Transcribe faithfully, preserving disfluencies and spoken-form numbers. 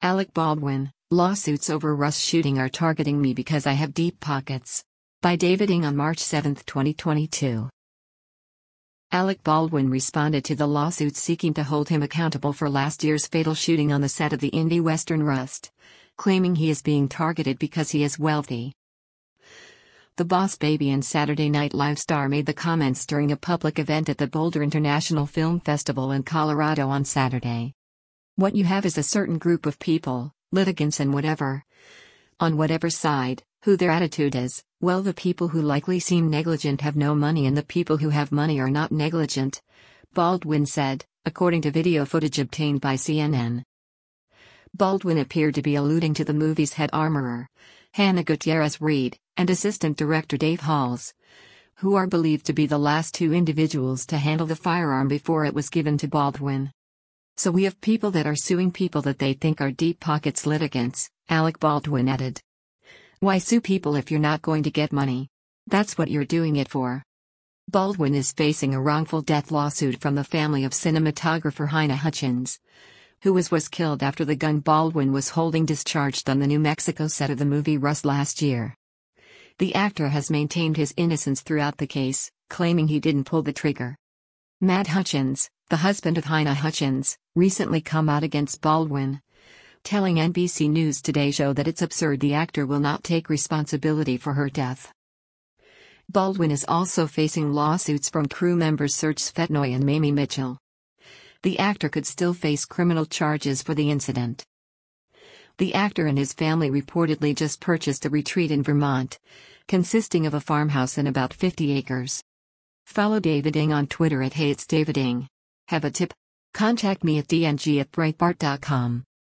Alec Baldwin, lawsuits over Russ shooting are targeting me because I have deep pockets. By David Ng on March seventh, twenty twenty-two. Alec Baldwin responded to the lawsuits seeking to hold him accountable for last year's fatal shooting on the set of the indie western Rust, claiming he is being targeted because he is wealthy. The Boss Baby and Saturday Night Live star made the comments during a public event at the Boulder International Film Festival in Colorado on Saturday. What you have is a certain group of people, litigants and whatever, on whatever side, who their attitude is. Well, the people who likely seem negligent have no money and the people who have money are not negligent, Baldwin said, according to video footage obtained by C N N. Baldwin appeared to be alluding to the movie's head armorer, Hannah Gutierrez Reed, and assistant director Dave Halls, who are believed to be the last two individuals to handle the firearm before it was given to Baldwin. So we have people that are suing people that they think are deep pockets litigants, Alec Baldwin added. Why sue people if you're not going to get money? That's what you're doing it for. Baldwin is facing a wrongful death lawsuit from the family of cinematographer Halyna Hutchins, who was, was killed after the gun Baldwin was holding discharged on the New Mexico set of the movie Rust last year. The actor has maintained his innocence throughout the case, claiming he didn't pull the trigger. Matt Hutchins, the husband of Halyna Hutchins, recently come out against Baldwin, telling N B C News Today Show that it's absurd the actor will not take responsibility for her death. Baldwin is also facing lawsuits from crew members Serge Svetnoy and Mamie Mitchell. The actor could still face criminal charges for the incident. The actor and his family reportedly just purchased a retreat in Vermont, consisting of a farmhouse and about fifty acres. Follow David Ng on Twitter at Hey It's David Ng. Have a tip? Contact me at d n g at breitbart dot com.